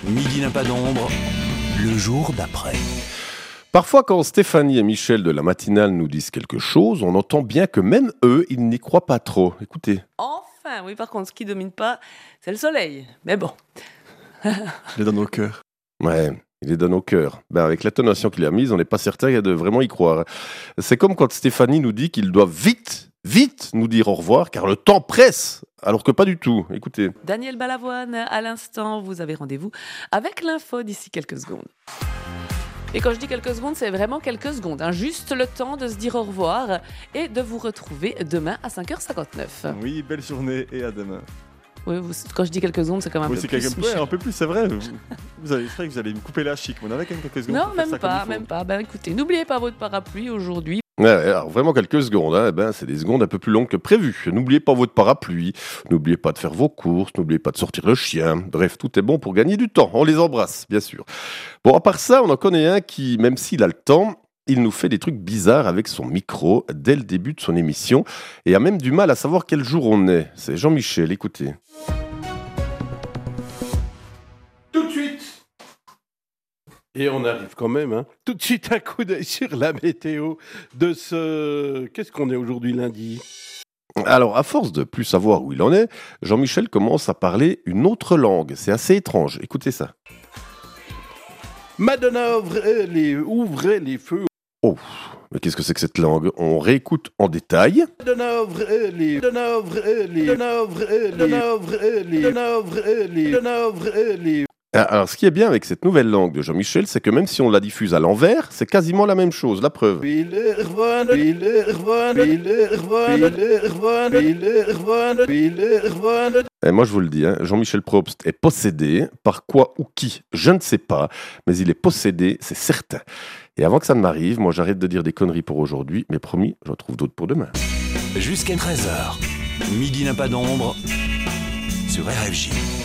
Midi n'a pas d'ombre, le jour d'après. Parfois, quand Stéphanie et Michel de la matinale nous disent quelque chose, on entend bien que même eux, ils n'y croient pas trop. Écoutez. Enfin, oui, par contre, ce qui domine pas, c'est le soleil. Mais bon. Il est dans nos cœurs. Ouais, il est dans nos cœurs. Avec l'intonation qu'il a mise, on n'est pas certain de vraiment y croire. C'est comme quand Stéphanie nous dit qu'il doit vite nous dire au revoir, car le temps presse, alors que pas du tout. Écoutez. Daniel Balavoine, à l'instant, vous avez rendez-vous avec l'info d'ici quelques secondes. Et quand je dis quelques secondes, c'est vraiment quelques secondes. Juste le temps de se dire au revoir et de vous retrouver demain à 5h59. Oui, belle journée et à demain. Oui, quand je dis quelques secondes, c'est quand même un peu plus. Un peu plus, c'est vrai. Vous allez que vous allez me couper la chic. On avait quand même quelques secondes. Non, même pas. Écoutez, n'oubliez pas votre parapluie aujourd'hui. Ouais, alors vraiment quelques secondes, c'est des secondes un peu plus longues que prévu. N'oubliez pas votre parapluie, n'oubliez pas de faire vos courses, n'oubliez pas de sortir le chien. Bref, tout est bon pour gagner du temps. On les embrasse, bien sûr. Bon, à part ça, on en connaît un qui, même s'il a le temps, il nous fait des trucs bizarres avec son micro dès le début de son émission et a même du mal à savoir quel jour on est. C'est Jean-Michel, écoutez. Tout de suite. Et on arrive quand même, tout de suite un coup d'œil sur la météo de ce... Qu'est-ce qu'on est aujourd'hui, lundi ? Alors, à force de plus savoir où il en est, Jean-Michel commence à parler une autre langue. C'est assez étrange. Écoutez ça. Madonna ouvrait les feux. Oh, mais qu'est-ce que c'est que cette langue ? On réécoute en détail. Madonna ouvrait les Alors, ce qui est bien avec cette nouvelle langue de Jean-Michel, c'est que même si on la diffuse à l'envers, c'est quasiment la même chose, la preuve. Et moi, je vous le dis, Jean-Michel Probst est possédé par quoi ou qui, je ne sais pas, mais il est possédé, c'est certain. Et avant que ça ne m'arrive, moi, j'arrête de dire des conneries pour aujourd'hui, mais promis, j'en trouve d'autres pour demain. Jusqu'à 13h, Midi n'a pas d'ombre sur RFJ.